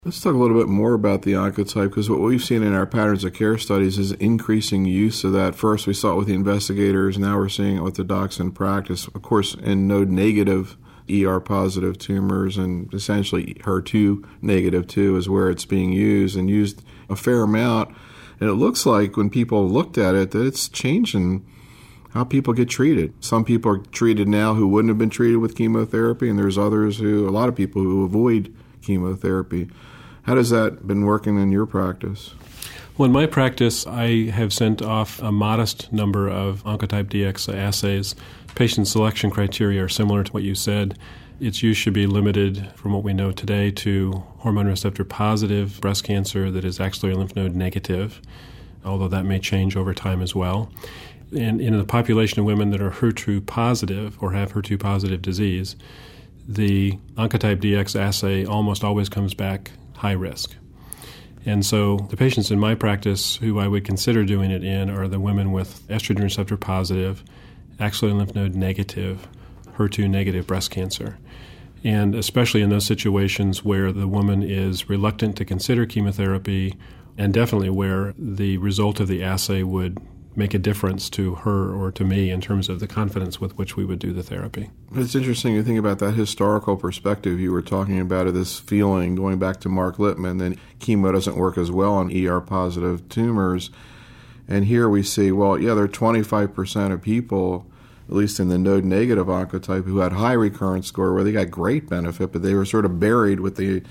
Let's talk a little bit more about the Oncotype, because what we've seen in our patterns of care studies is increasing use of that. First, we saw it with the investigators. Now we're seeing it with the docs in practice. Of course, in node-negative ER-positive tumors, and essentially HER2-negative too is where it's being used, and used a fair amount. And it looks like when people looked at it that it's changing how people get treated. Some people are treated now who wouldn't have been treated with chemotherapy, and there's others a lot of people who avoid chemotherapy. How has that been working in your practice? Well, in my practice, I have sent off a modest number of Oncotype DX assays. Patient selection criteria are similar to what you said. Its use should be limited, from what we know today, to hormone receptor positive breast cancer that is axillary lymph node negative, although that may change over time as well. And in the population of women that are HER2 positive or have HER2 positive disease, the Oncotype DX assay almost always comes back high risk. And so the patients in my practice who I would consider doing it in are the women with estrogen receptor positive, axillary lymph node negative, HER2 negative breast cancer. And especially in those situations where the woman is reluctant to consider chemotherapy, and definitely where the result of the assay would make a difference to her or to me in terms of the confidence with which we would do the therapy. It's interesting to think about that historical perspective you were talking about, of this feeling going back to Mark Littman that chemo doesn't work as well on ER-positive tumors. And here we see, well, yeah, there are 25% of people, at least in the node-negative oncotype, who had high recurrence score where they got great benefit, but they were sort of buried with the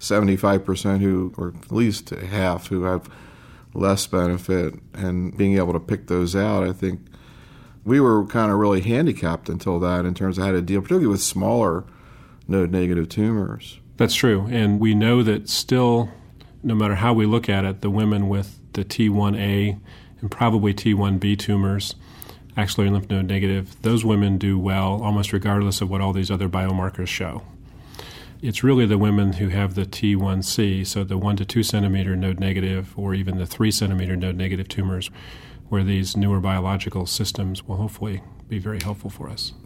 75% who, or at least half, who have less benefit. And being able to pick those out, I think we were kind of really handicapped until that in terms of how to deal, particularly with smaller node-negative tumors. That's true. And we know that still, no matter how we look at it, the women with the T1A and probably T1B tumors, axillary lymph node negative, those women do well almost regardless of what all these other biomarkers show. It's really the women who have the T1C, so the 1 to 2 centimeter node negative or even the 3 centimeter node negative tumors, where these newer biological systems will hopefully be very helpful for us.